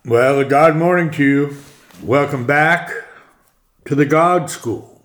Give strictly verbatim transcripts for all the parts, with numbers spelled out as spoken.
Well, God morning to you. Welcome back to the God School.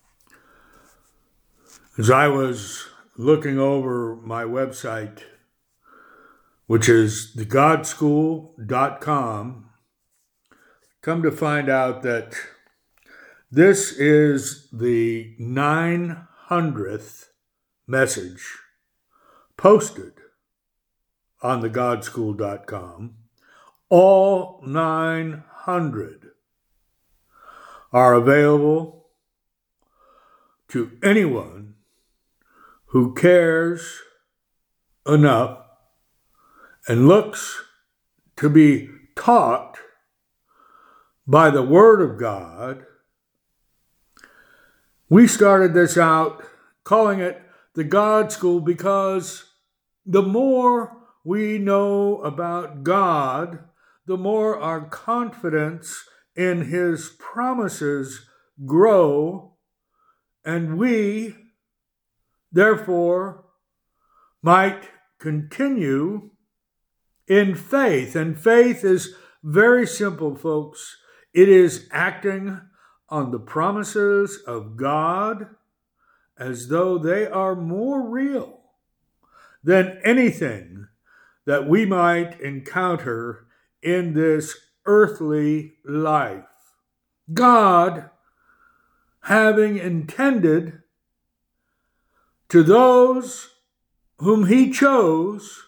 As I was looking over my website, which is the god school dot com, come to find out that this is the nine hundredth message posted on the god school dot com. All nine hundred are available to anyone who cares enough and looks to be taught by the Word of God. We started this out calling it the God School because the more we know about God, the more our confidence in His promises grow, and we, therefore, might continue in faith. And faith is very simple, folks. It is acting on the promises of God as though they are more real than anything that we might encounter in this earthly life. God, having intended to those whom He chose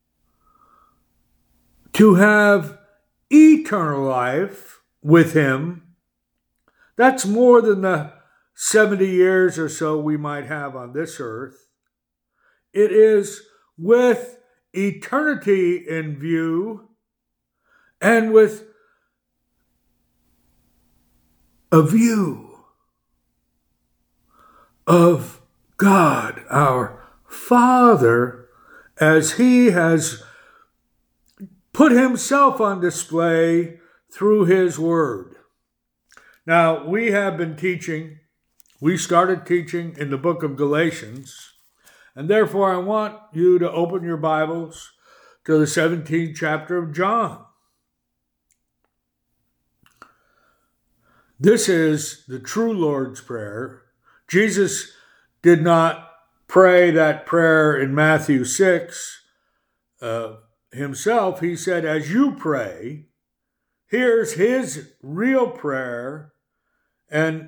to have eternal life with Him, that's more than the seventy years or so we might have on this earth. It is with eternity in view and with a view of God, our Father, as He has put Himself on display through His Word. Now, we have been teaching, we started teaching in the book of Galatians, and therefore I want you to open your Bibles to the seventeenth chapter of John. This is the true Lord's Prayer. Jesus did not pray that prayer in Matthew six uh, himself. He said, as you pray, here's His real prayer, and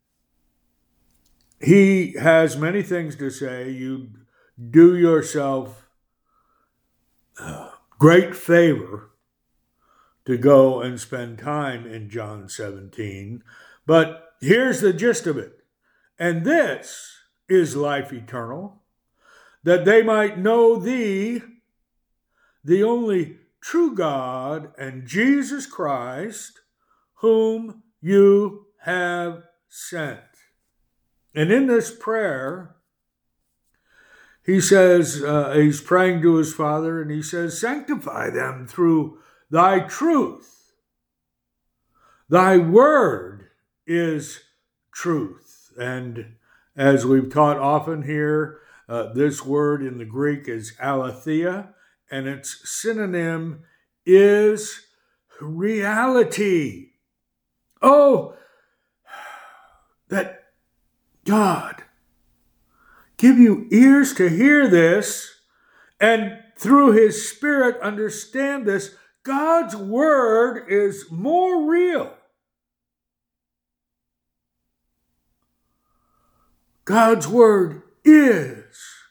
He has many things to say. You do yourself uh, great favor to go and spend time in John seventeen. But here's the gist of it. And this is life eternal, that they might know Thee, the only true God, and Jesus Christ, whom You have sent. And in this prayer, he says, uh, he's praying to his Father, and he says, sanctify them through Thy truth. Thy word is truth. And as we've taught often here, uh, this word in the Greek is aletheia, and its synonym is reality. Oh, that God give you ears to hear this, and through His Spirit understand this. God's word is more real. God's word is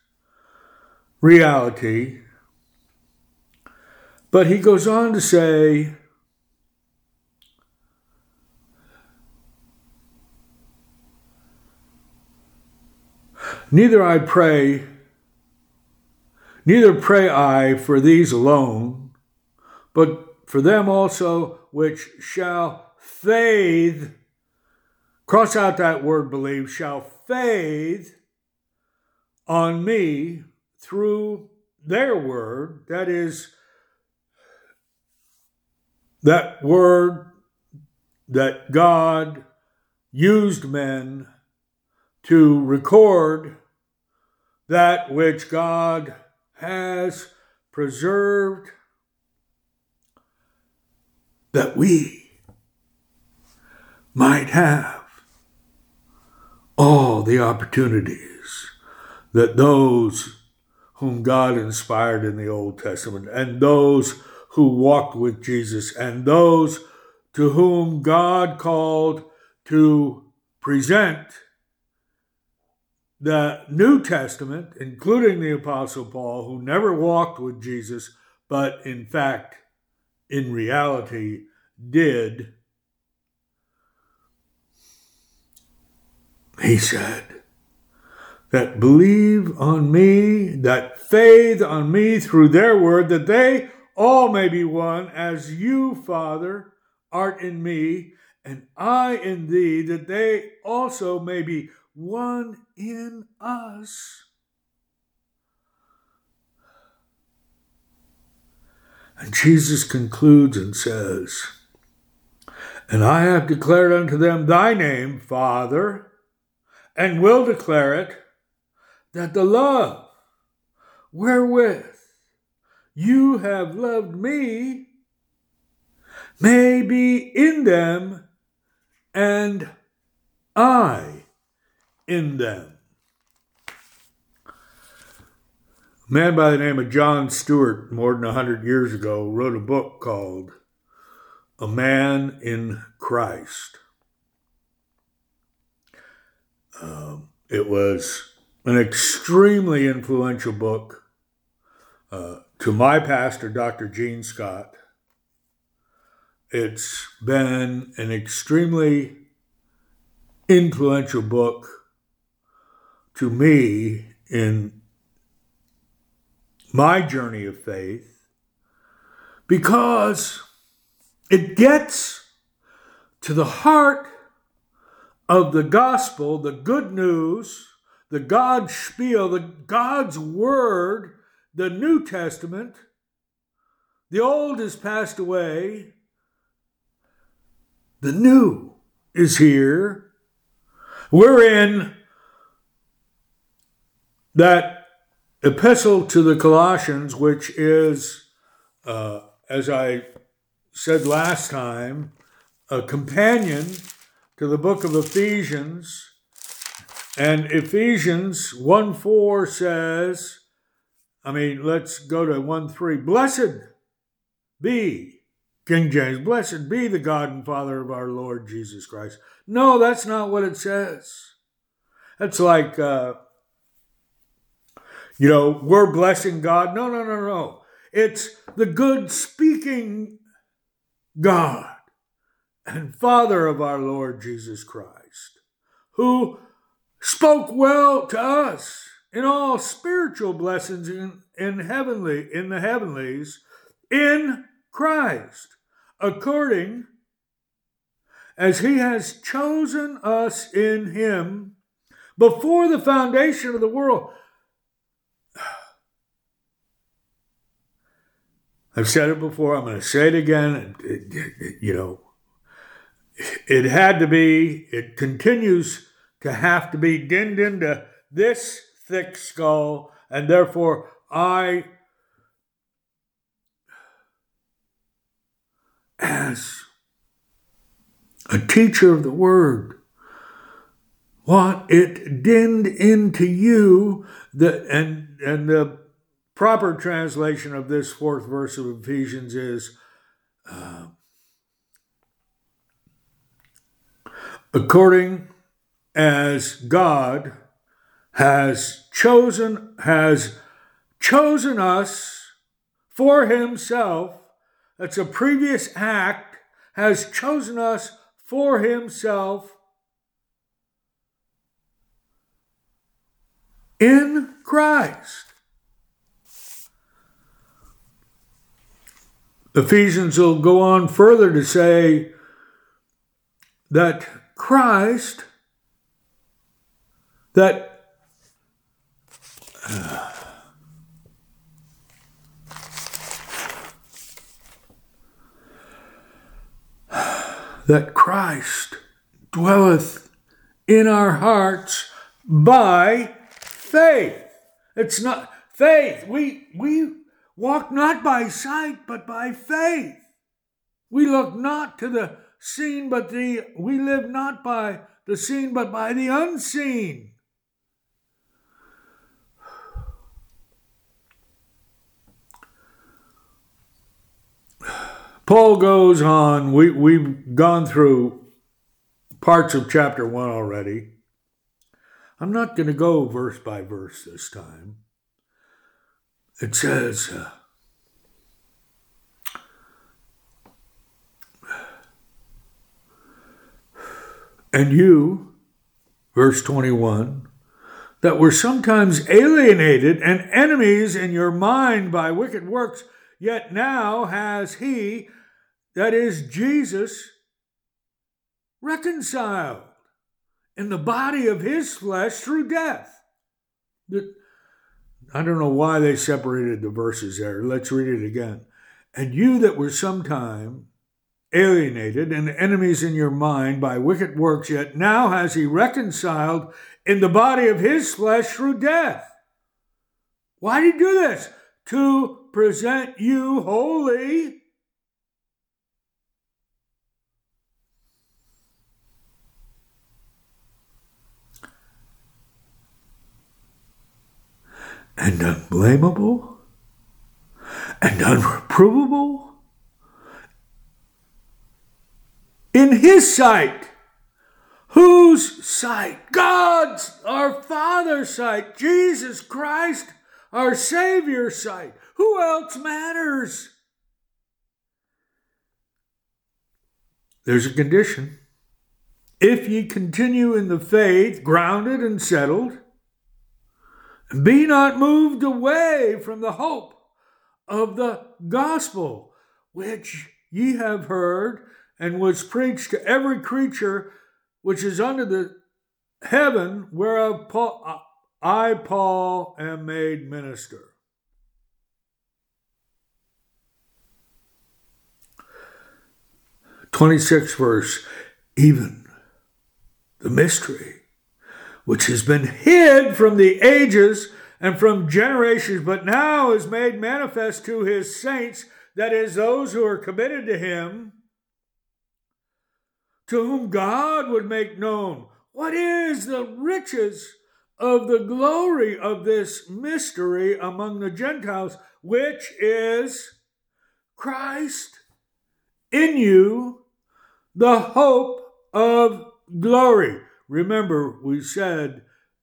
reality. But he goes on to say, neither I pray, neither pray I for these alone, but for them also which shall faith, cross out that word believe, shall faith on me through their word. That is, that word that God used men to record that which God has preserved that we might have all the opportunities that those whom God inspired in the Old Testament, and those who walked with Jesus, and those to whom God called to present the New Testament, including the Apostle Paul, who never walked with Jesus, but in fact, in reality, did. He said that believe on me, that faith on me through their word, that they all may be one, as you, Father, art in me, and I in thee, that they also may be one in us. And Jesus concludes and says, and I have declared unto them thy name, Father, and will declare it, that the love wherewith you have loved me may be in them, and I in them. A man by the name of John Stewart, more than a hundred years ago, wrote a book called A Man in Christ. Um, it was an extremely influential book uh, to my pastor, Doctor Gene Scott. It's been an extremely influential book to me in my journey of faith, because it gets to the heart of the gospel, the good news, the God spiel, the God's word, the New Testament. The old has passed away. The new is here. We're in that epistle to the Colossians, which is, uh, as I said last time, a companion to the book of Ephesians. And Ephesians one four says, I mean, let's go to one three. Blessed be, King James, blessed be the God and Father of our Lord Jesus Christ. No, that's not what it says. That's like, uh, you know, we're blessing God. No, no, no, no. It's the good speaking God and Father of our Lord Jesus Christ, who spoke well to us in all spiritual blessings in, in heavenly, in the heavenlies, in Christ, according as he has chosen us in him before the foundation of the world. I've said it before, I'm going to say it again. It, it, it, you know, it had to be, it continues to have to be dinned into this thick skull, and therefore I, as a teacher of the word, want it dinned into you, that and and the proper translation of this fourth verse of Ephesians is, uh, according as God has chosen, has chosen us for himself, that's a previous act, has chosen us for himself in Christ. Ephesians will go on further to say that Christ, that uh, that Christ dwelleth in our hearts by faith. It's not faith. We we walk not by sight, but by faith. We look not to the seen, but the we live not by the seen, but by the unseen. Paul goes on. We, we've gone through parts of chapter one already. I'm not going to go verse by verse this time. It says, uh, and you, verse twenty-one, that were sometimes alienated and enemies in your mind by wicked works, yet now has he, that is Jesus, reconciled in the body of his flesh through death. I don't know why they separated the verses there. Let's read it again. And you that were sometime alienated and enemies in your mind by wicked works, yet now has he reconciled in the body of his flesh through death. Why did he do this? To present you holy and unblameable and unreprovable in his sight. Whose sight? God's, our Father's sight. Jesus Christ, our Savior's sight. Who else matters? There's a condition. If ye continue in the faith, grounded and settled, and be not moved away from the hope of the gospel, which ye have heard, and was preached to every creature which is under the heaven, whereof Paul, I, Paul, am made minister. twenty-sixth verse, even the mystery which has been hid from the ages and from generations, but now is made manifest to his saints, that is, those who are committed to him, to whom God would make known what is the riches of the glory of this mystery among the Gentiles, which is Christ in you, the hope of glory. Remember, we said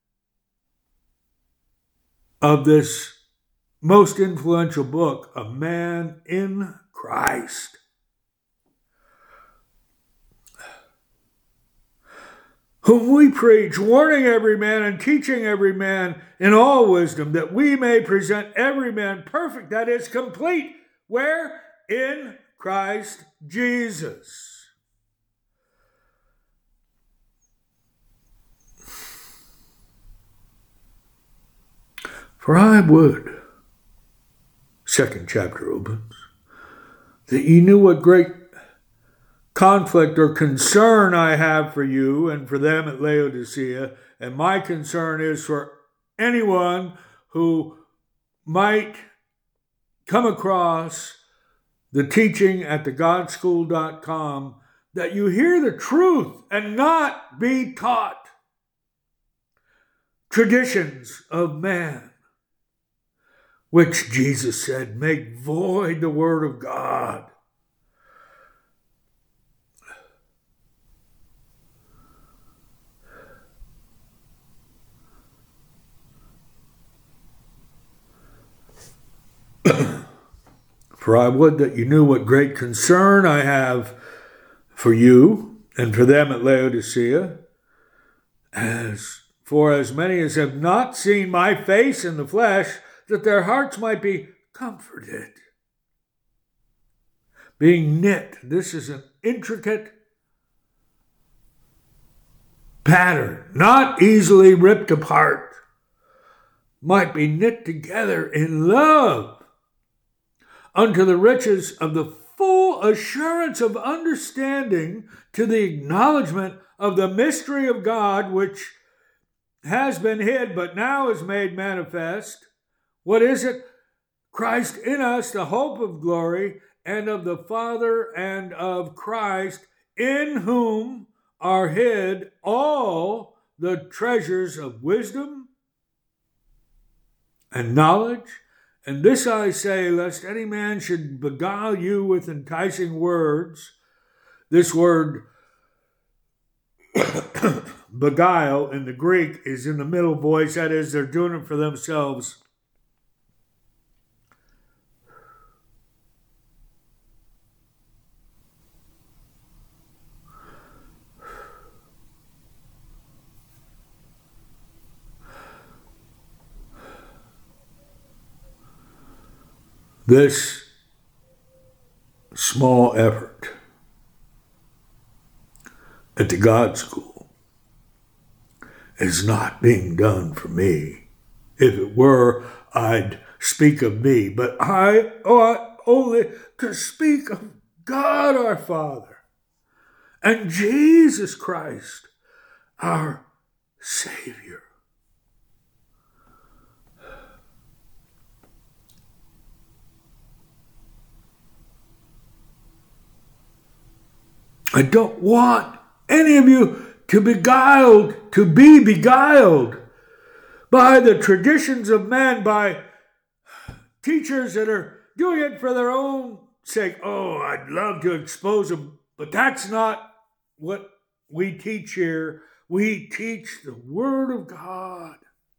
of this most influential book, A Man in Christ. Whom we preach, warning every man and teaching every man in all wisdom, that we may present every man perfect, that is, complete. Where? In Christ Jesus. For I would, second chapter opens, that ye knew what great conflict or concern I have for you and for them at Laodicea, and my concern is for anyone who might come across the teaching at the god school dot com, that you hear the truth and not be taught traditions of man, which Jesus said, make void the word of God. For I would that you knew what great concern I have for you and for them at Laodicea, as for as many as have not seen my face in the flesh, that their hearts might be comforted. Being knit, this is an intricate pattern, not easily ripped apart, might be knit together in love, unto the riches of the full assurance of understanding, to the acknowledgement of the mystery of God, which has been hid, but now is made manifest. What is it? Christ in us, the hope of glory. and of the Father and of Christ, in whom are hid all the treasures of wisdom and knowledge. And this I say, lest any man should beguile you with enticing words. This word beguile in the Greek is in the middle voice. That is, they're doing it for themselves. This small effort at the God School is not being done for me. If it were, I'd speak of me, but I ought only to speak of God our Father and Jesus Christ, our Savior. I don't want any of you to beguiled, to be beguiled by the traditions of men, by teachers that are doing it for their own sake. Oh, I'd love to expose them, but that's not what we teach here. We teach the Word of God.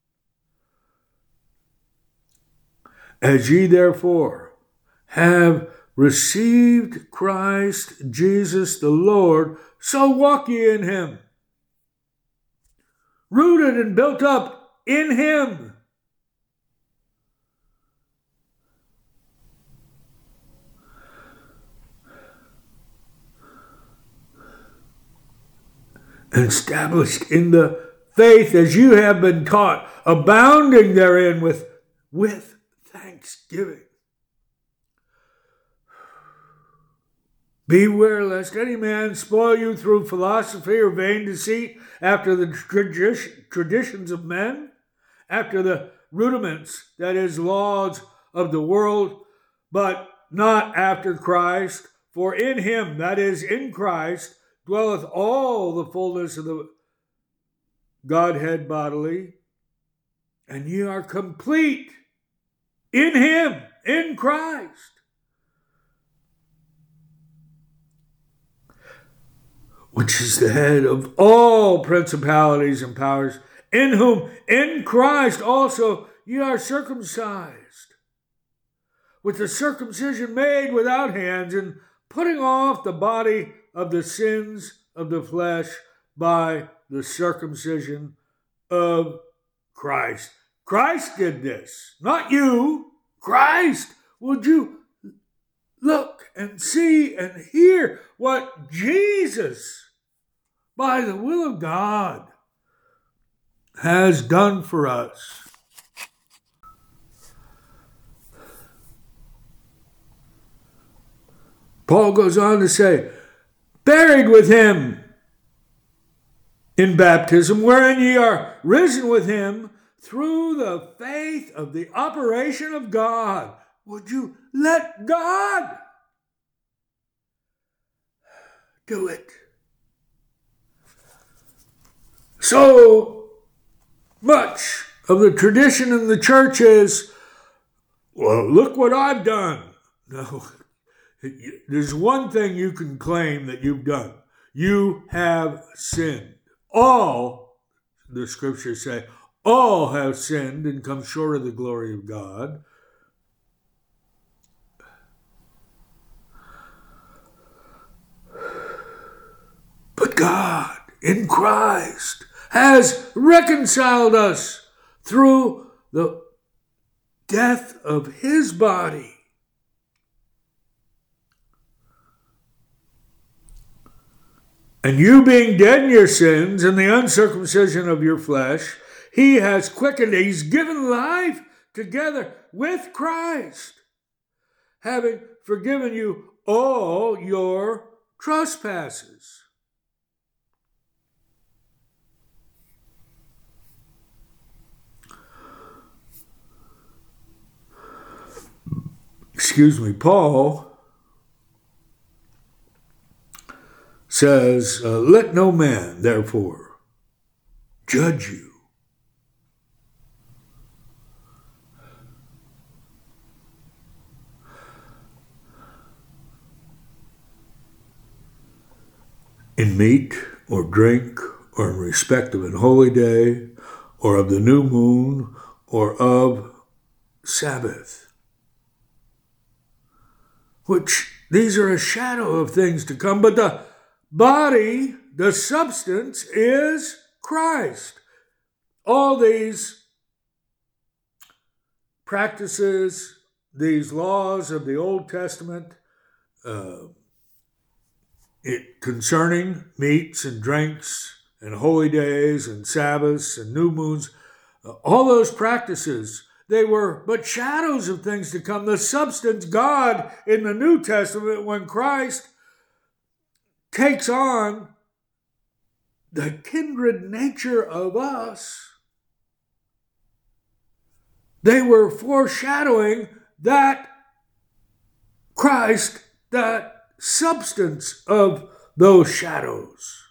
As ye therefore have received Christ Jesus the Lord, so walk ye in him, rooted and built up in him, and established in the faith as you have been taught, abounding therein with, with thanksgiving. Beware lest any man spoil you through philosophy or vain deceit, after the tradi- traditions of men, after the rudiments, that is, laws of the world, but not after Christ. For in him, that is, in Christ, dwelleth all the fullness of the Godhead bodily, and ye are complete in him, in Christ. Which is the head of all principalities and powers, in whom, in Christ also, ye are circumcised, with the circumcision made without hands, and putting off the body of the sins of the flesh by the circumcision of Christ. Christ did this, not you. Christ. Would you look and see and hear what Jesus, by the will of God, has done for us? Paul goes on to say, buried with him in baptism, wherein ye are risen with him through the faith of the operation of God. Would you let God do it? So much of the tradition in the church is, well, look what I've done. No, there's one thing you can claim that you've done. You have sinned. All, the scriptures say, all have sinned and come short of the glory of God. But God, in Christ, has reconciled us through the death of his body. And you being dead in your sins and the uncircumcision of your flesh, he has quickened, he's given life together with Christ, having forgiven you all your trespasses. Excuse me, Paul says, uh, let no man, therefore, judge you in meat or drink, or in respect of an holy day, or of the new moon, or of Sabbath. Which, these are a shadow of things to come, but the body, the substance, is Christ. All these practices, these laws of the Old Testament, uh, It, concerning meats and drinks and holy days and Sabbaths and new moons, uh, all those practices, they were but shadows of things to come. The substance, God, in the New Testament, when Christ takes on the kindred nature of us, they were foreshadowing that Christ, that substance of those shadows.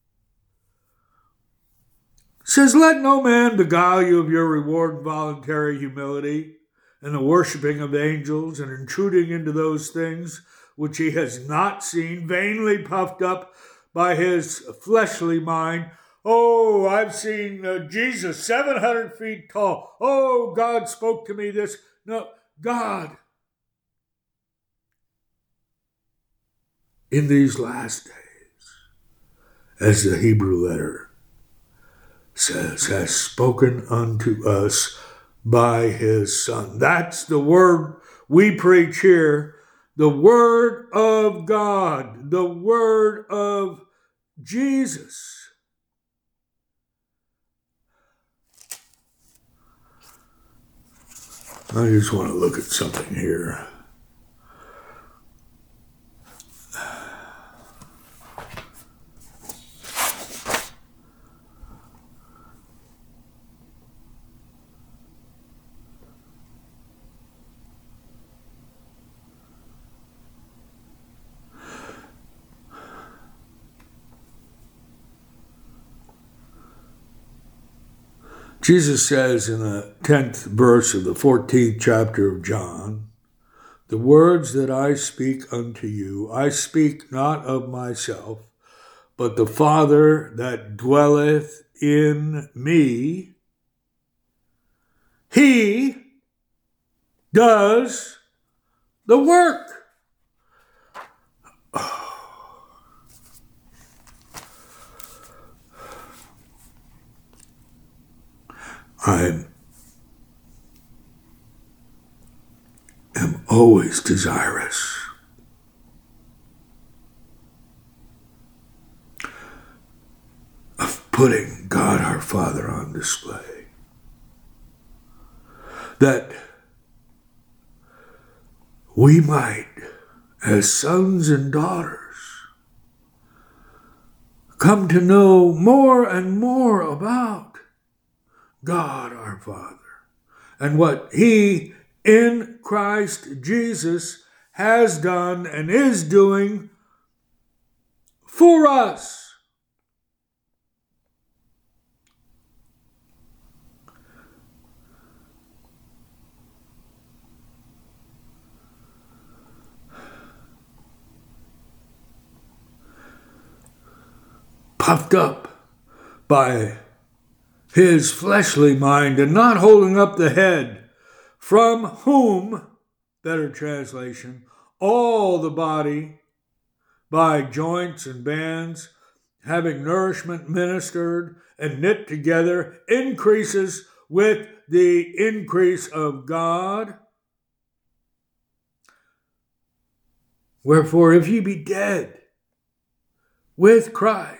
It says, let no man beguile you of your reward in voluntary humility and the worshiping of angels and intruding into those things which he has not seen, vainly puffed up by his fleshly mind. Oh, I've seen uh, Jesus seven hundred feet tall. Oh, God spoke to me this. No, God, in these last days, as the Hebrew letter says, has spoken unto us by his Son. That's the word we preach here, the word of God, the word of Jesus. I just want to look at something here. Jesus says in the tenth verse of the fourteenth chapter of John, the words that I speak unto you, I speak not of myself, but the Father that dwelleth in me, he does the work. I am always desirous of putting God our Father on display. That we might, as sons and daughters, come to know more and more about God our Father and what he in Christ Jesus has done and is doing for us. Puffed up by his fleshly mind and not holding up the head, from whom, better translation, all the body by joints and bands, having nourishment ministered and knit together, increases with the increase of God. Wherefore, if ye be dead with Christ,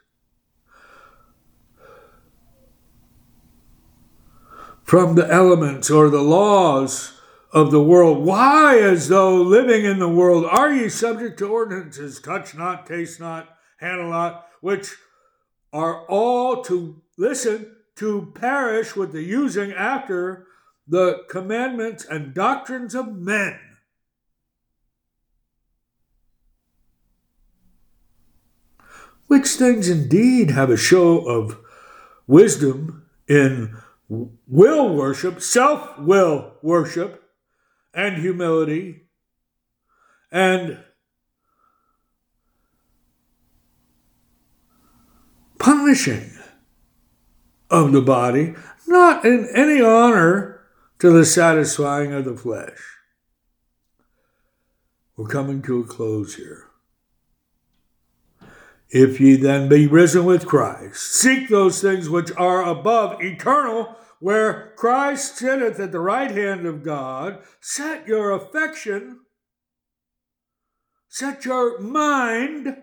from the elements or the laws of the world, why, as though living in the world, are ye subject to ordinances, touch not, taste not, handle not, which are all to, listen, to perish with the using after the commandments and doctrines of men? which things indeed have a show of wisdom in will worship, self-will worship, and humility, and punishing of the body, not in any honor to the satisfying of the flesh. We're coming to a close here. If ye then be risen with Christ, seek those things which are above, eternal, where Christ sitteth at the right hand of God. Set your affection, set your mind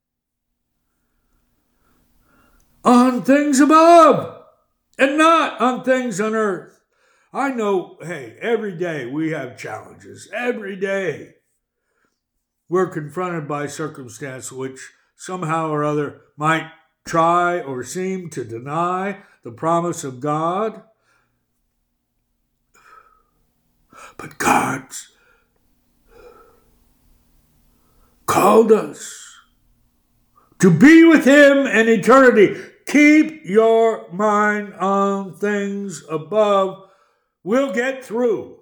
on things above and not on things on earth. I know, hey, every day we have challenges. Every day we're confronted by circumstance which somehow or other might try or seem to deny the promise of God. But God's called us to be with Him in eternity. Keep your mind on things above. We'll get through.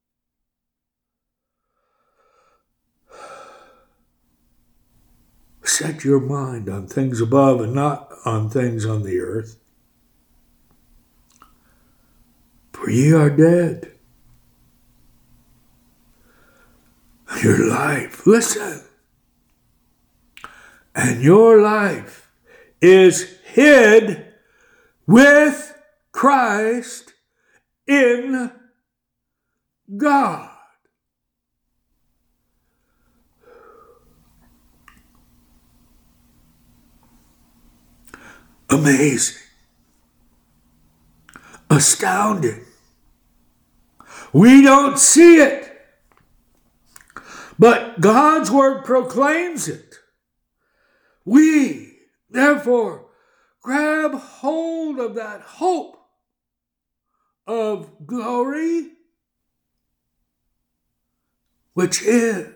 Set your mind on things above and not on things on the earth. For ye are dead. Your life, listen, and your life is hid with Christ in God. Amazing. Astounding. We don't see it, but God's word proclaims it. We, therefore, grab hold of that hope of glory, which is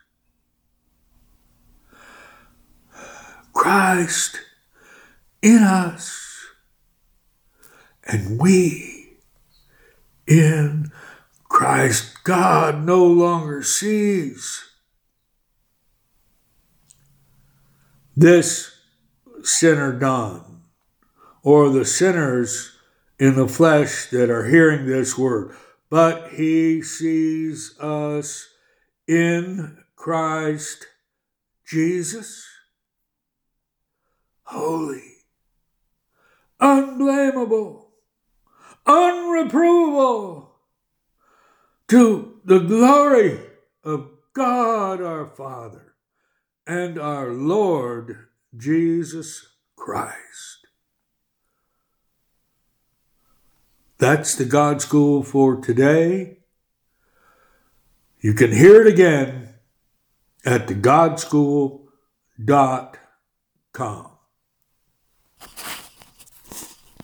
Christ in us, and we in Christ. God no longer sees this sinner done, or the sinners in the flesh that are hearing this word, but He sees us in Christ Jesus, holy, unblameable, unreprovable, to the glory of God our Father and our Lord Jesus Christ. That's the God School for today. You can hear it again at the god school dot com.